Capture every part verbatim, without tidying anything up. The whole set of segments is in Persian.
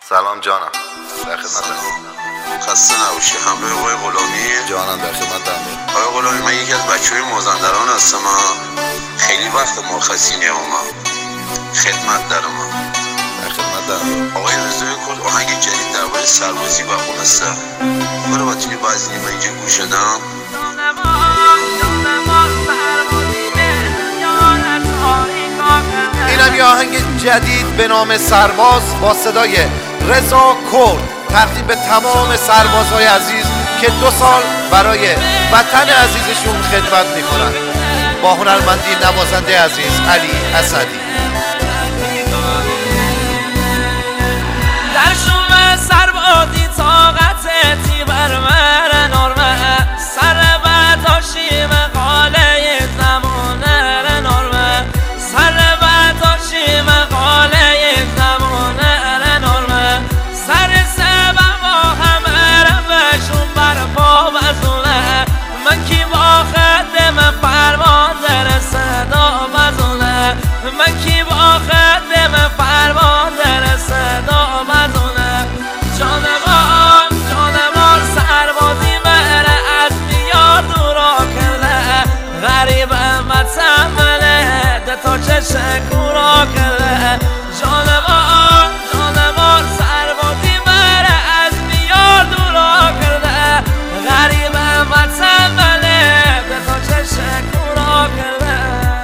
سلام جانم، در خدمتم. خسته نباشی. همراه آقای غلامی. جانم در خدمتم. آقای غلامی، من یکی از بچه‌های مازندران هستم. خیلی وقت مرخصی نمیام. خدمت دارم. در خدمتم. آقای رضای کرد آهنگ جدید درباره سربازی و خونسته. برو باتونی بعضی من اینجا گوش دادم. اینم یه آهنگ جدید به نام سرباز با صدای رضا کرد، تقدیم به تمام سربازهای عزیز که دو سال برای وطن عزیزشون خدمت میکنن، با هنرمندی نوازنده عزیز علی اسدی. در شوم سربازی طاقتی بر من نرمه، سر بداشی مقاله زمانه نرمه، سر بداشی مقاله زمانه نرمه، سر سبب با همه روشون بر پا بزونه، من کی با خدم پرواز صدا بزونه، من کی با خدم پرواز صدا بزونه. جانوان جانوان سربازی مره از میاد دورا کرده، غریب متمله ده تا چشم کورا کرده. جانوان جانوان سربازی مره از میاد دورا کرده، غریب متمله ده تا چشم کورا کرده.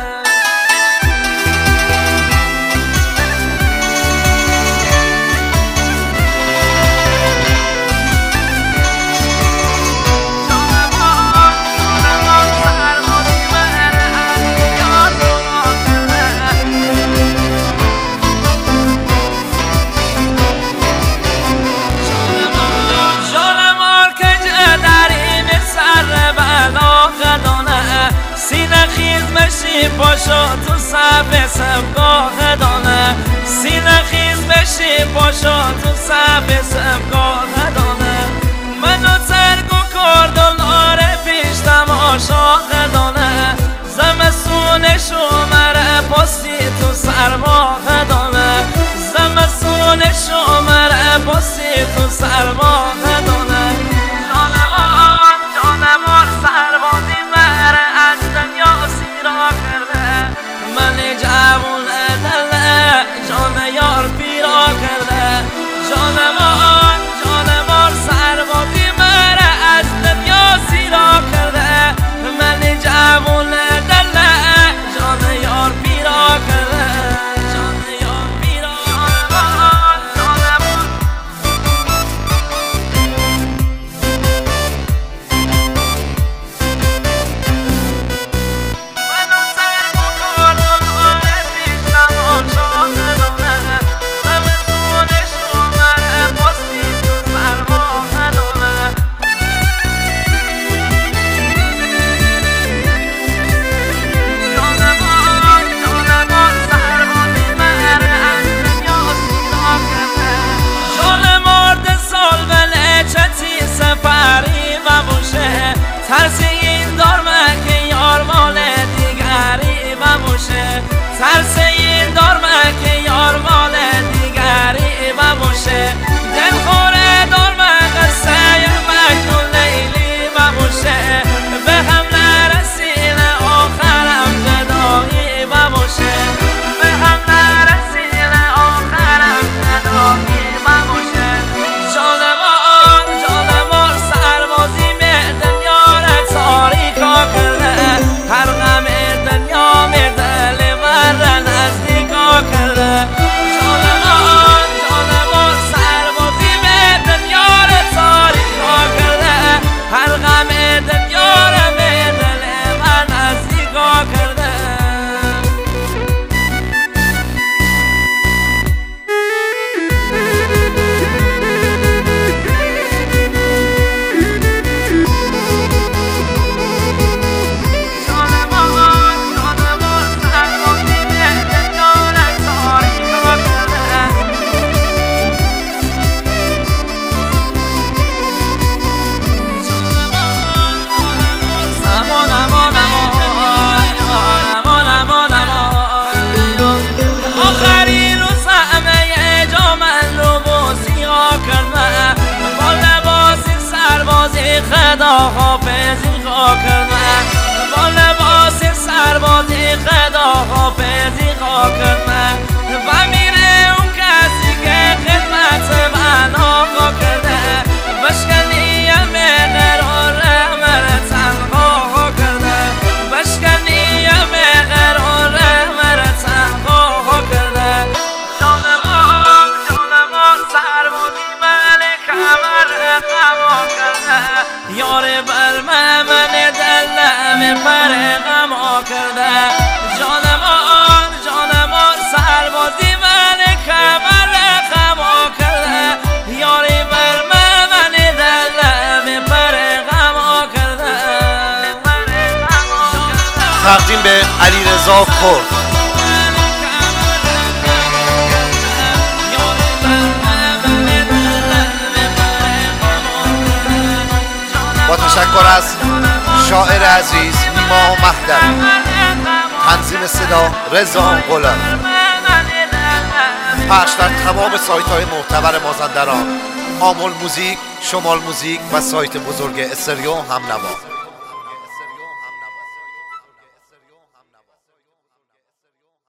پاشو تو صف سبگاه دانه، سینه خیز بشی پاشو تو صف سبگاه دانه، منو ترگو کردم آره پیش تماشا دانه، زمستونشو مره پاسی تو سرماه دانه، زمستونشو مره پاسی تو سرماه دانه. جانوان جانوان سربازی مره از دنیا سیرا کرده، من جوون دله جان یار پیرا کرده. جانوان جانوان خداحافظی خواه کردن با لباس سربازی خداحافظی خواه کردن و میره اون کسی که خدمت من آقا کرده بشکنیم قرار مر تنها کرده بشکنیم قرار مر تنها کرده جانمان جانمان سربازی من کمر غما کرده یار بر من دلم پر غما کرده جانمان جانمان سربازی من کمر غما کرده یاری بر من دلم پر غما کرده تقدیم به علیرضا کرد. با تشکر از شاعر عزیز نیما مهدوی، تنظیم صدا رضا غلام، پخش در تمام سایت های معتبر مازندران، آمل موزیک، شمال موزیک و سایت بزرگ استریو همنوا.